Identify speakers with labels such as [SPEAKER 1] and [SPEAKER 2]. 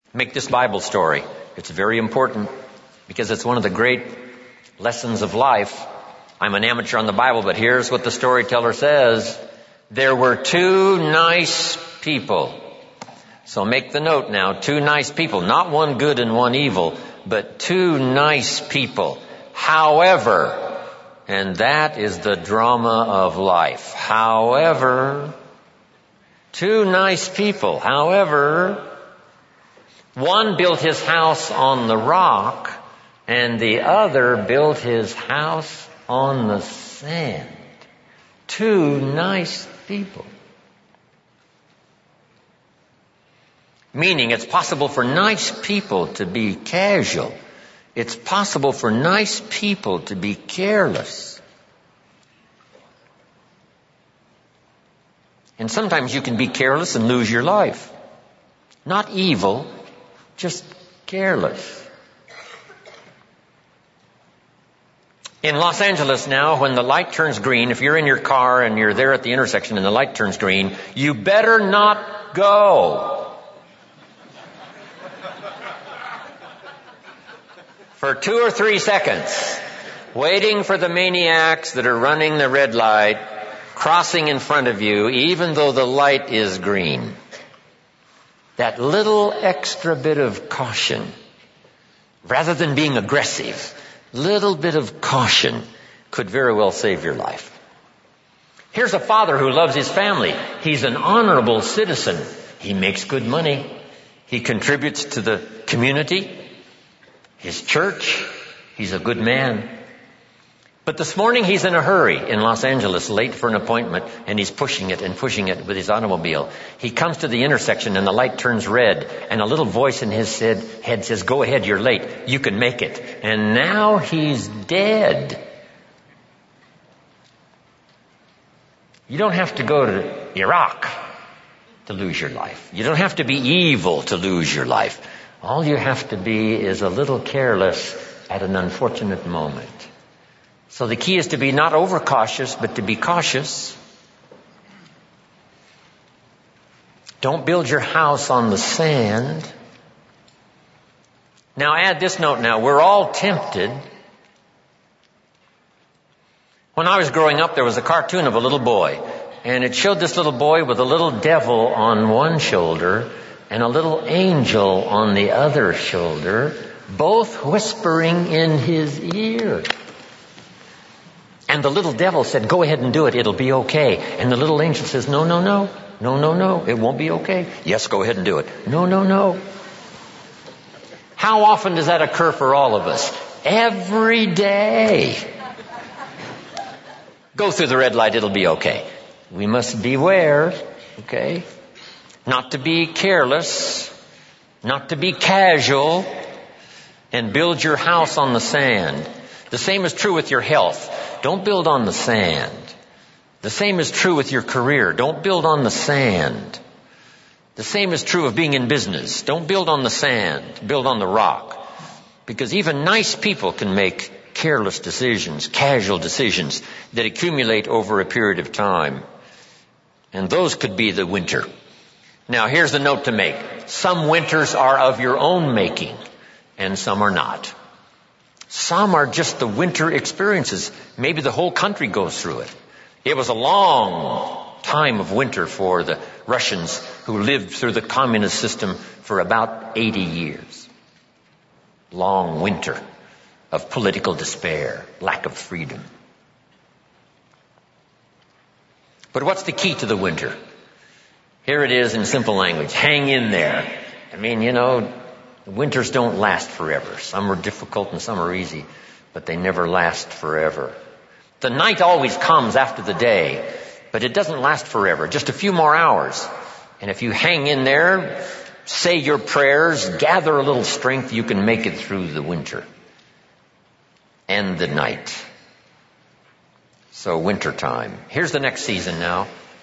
[SPEAKER 1] Make this Bible story. It's very important because it's one of the great lessons of life. I'm an amateur on the Bible, but here's what the storyteller says. There were two nice people. So make the note now. Two nice people. Not one good and one evil, but two nice people. However, and that is the drama of life. However, two nice people. However, one built his house on the rock, and the other built his house on the sand. Two nice people. Meaning it's possible for nice people to be casual. It's possible for nice people to be careless. And sometimes you can be careless and lose your life. Not evil, just careless. In Los Angeles now, when the light turns green, if you're in your car and you're there at the intersection and the light turns green, you better not go. For 2 or 3 seconds, waiting for the maniacs that are running the red light, crossing in front of you, even though the light is green. That little extra bit of caution, rather than being aggressive, little bit of caution could very well save your life. Here's a father who loves his family. He's an honorable citizen. He makes good money. He contributes to the community, his church. He's a good man. But this morning he's in a hurry in Los Angeles, late for an appointment, and he's pushing it with his automobile. He comes to the intersection and the light turns red, and a little voice in his head says, "Go ahead, you're late. You can make it." And now he's dead. You don't have to go to Iraq to lose your life. You don't have to be evil to lose your life. All you have to be is a little careless at an unfortunate moment. So the key is to be not overcautious, but to be cautious. Don't build your house on the sand. Now add this note now. We're all tempted. When I was growing up, there was a cartoon of a little boy. And it showed this little boy with a little devil on one shoulder and a little angel on the other shoulder, both whispering in his ear. And the little devil said, "Go ahead and do it. It'll be okay." And the little angel says, "No, no, no. No, no, no. It won't be okay." "Yes, go ahead and do it." "No, no, no." How often does that occur for all of us? Every day. Go through the red light. It'll be okay. We must beware, okay? Not to be careless, not to be casual, and build your house on the sand. The same is true with your health. Don't build on the sand. The same is true with your career. Don't build on the sand. The same is true of being in business. Don't build on the sand. Build on the rock. Because even nice people can make careless decisions, casual decisions that accumulate over a period of time. And those could be the winter. Now here's the note to make. Some winters are of your own making, and some are not. Some are just the winter experiences. Maybe the whole country goes through it. It was a long time of winter for the Russians who lived through the communist system for about 80 years. Long winter of political despair, lack of freedom. But what's the key to the winter? Here it is in simple language. Hang in there. I mean, winters don't last forever. Some are difficult and some are easy, but they never last forever. The night always comes after the day, but it doesn't last forever. Just a few more hours. And if you hang in there, say your prayers, gather a little strength, you can make it through the winter and the night. So winter time. Here's the next season now.